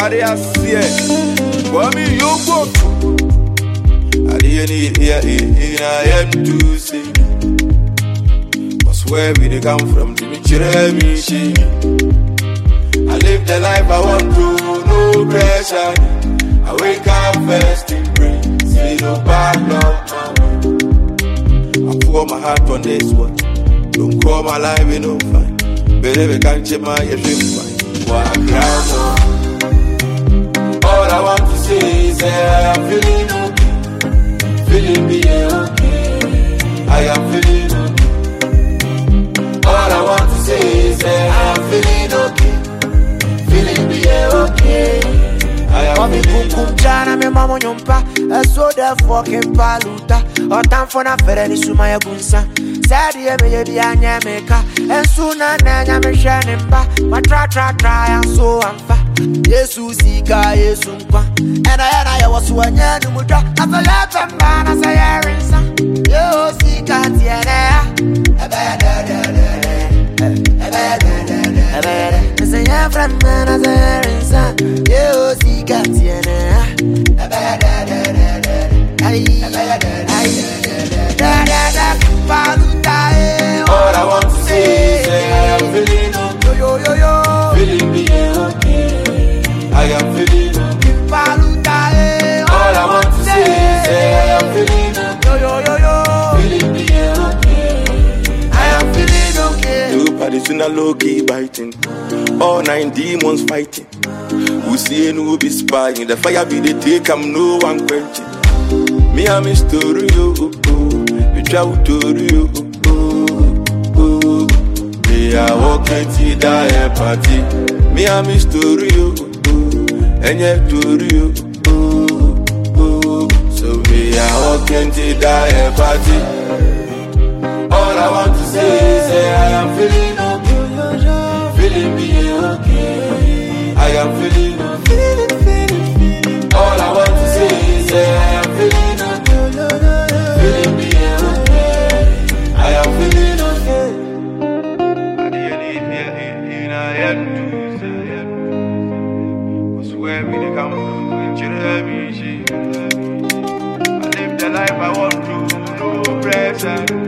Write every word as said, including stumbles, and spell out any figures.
Awurade aseɛ. Kwame Yogbo. Ade ni here in I am to see. Was where we dey come from to me chire me she. I live the life I want to, no pressure. I wake up first in prayer, see no bad luck. I pour my heart on this one. Don't call my life in no fine. Baby, can't you my dream fine? What a all I want to say is that I'm feeling okay, feeling me okay. I am feeling okay. All I want to say is that I'm feeling okay, feeling me okay. I am feeling okay. Jana me mama nyompa, so the fucking paluta. O time for na fere ni suma ya gunsa. Said ye me ye bi anya meka, and sooner na nya me shane mba. Ma tra tra tra and so amfa. Yesu sika Yesu nkwa. And I I was one ya no muda. I feel like I'm man as I hear insa. Yo sika tiene. Ebe de de de. Ebe de de de. Ebe de. Say ya from man as I hear insa. Yo sika tiene. Ebe de de de de. Ay ebe de ay. Da da da. All I want to say is I am feeling okay. Yo yo yo. Feeling me okay. I am feeling okay. All I want to say is I am feeling okay. Yo yo yo. Feeling me okay. I am feeling okay. Two parties in a low key biting. All nine demons fighting. Who see and who be spying. The fire be the take, I'm no one quenching. Me I'm a story, oh, oh. You travel to you, oh, oh. Me I walk into die party. Me I'm a story, oh, oh. And yet to you, oh, oh. So me I walk into die party. All I want to say is I am feeling okay, feeling me okay. I am feeling okay. All I want to say is I am feeling okay, feeling me okay. I am feeling okay. At the end here in I am to say, was where we come from. Jeremy, she. I live the life I want to, no pressure.